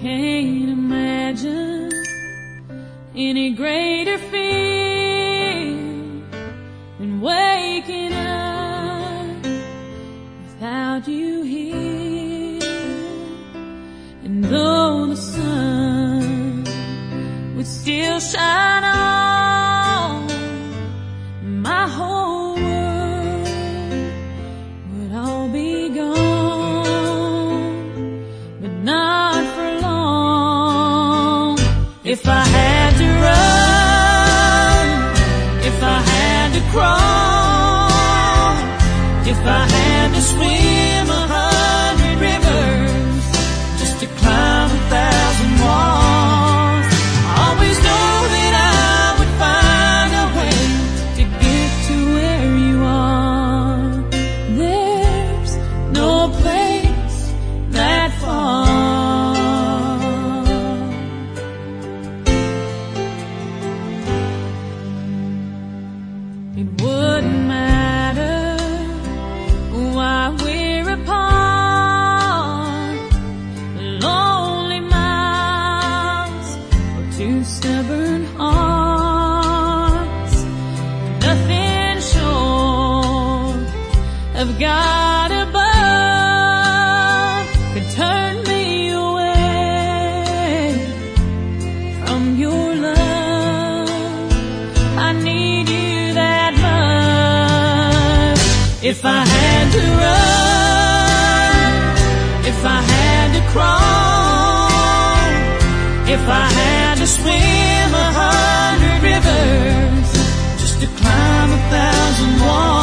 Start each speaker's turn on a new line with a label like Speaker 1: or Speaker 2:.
Speaker 1: can't imagine any greater fear than waking up without you here. And though the sun would still shine on, my whole world would all be gone, but not for long. If I had to run, if I had to crawl, if I had to swim 100 rivers just to climb 1,000 walls, I always know that I would find a way to get to where you are. There's no place that far. It wouldn't matter why we're apart, lonely miles or two stubborn hearts. Nothing short of God above could turn me away from your love. I need you that much. If I had to run, if I had to crawl, if I had to swim 100 rivers just to climb 1,000 walls,